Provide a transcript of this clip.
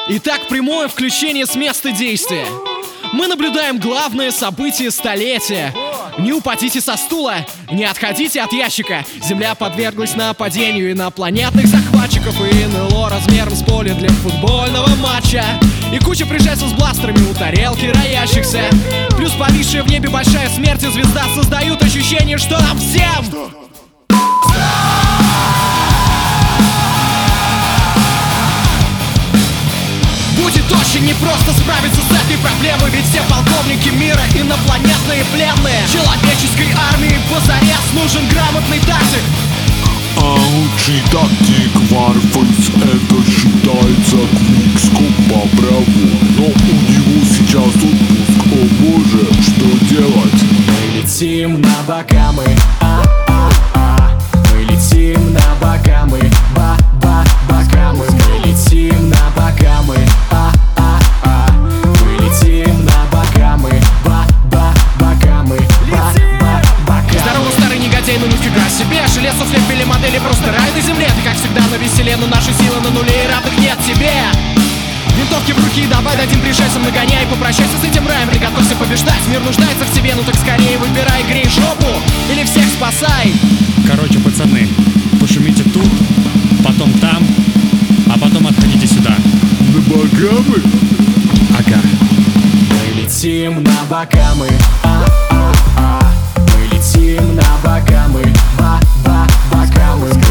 Итак, прямое включение с места действия. Мы наблюдаем главное событие столетия. Не упадите со стула, не отходите от ящика. Земля подверглась нападению инопланетных захватчиков и НЛО размером с поле для футбольного матча. И куча пришельцев с бластерами у тарелки роящихся. Плюс повисшая в небе большая смерть и звезда создают ощущение, что нам всем... Будет очень непросто справиться с этой проблемой, ведь все полковники мира инопланетные пленные. Человеческой армии позарез нужен грамотный тактик. А лучший тактик Warface — это считается Квикскоп по праву. Но у него сейчас отпуск, о боже, что делать? Мы летим на Бакамы, мы летим на Бакамы, Бакамы. Мы летим на Бакамы, мы летим на Бакамы, Бакамы. Здорово, старый негодяй, ну нифига себе. Железо слепили модели, просто рай на земле. Ты как всегда на веселе, но наши силы на нуле, и равных нет тебе. Винтовки в руки, давай дадим пришельцам, нагоняй. Попрощайся с этим раем, приготовься побеждать. Мир нуждается в тебе, ну так скорее выбирай, грей жопу или всех спасай. Короче, пацаны, пошумите тут, потом там, а потом отходите сюда. На Бакамы? Ага. Мы летим на Бакамы, мы летим на Бакамы, Бакамы.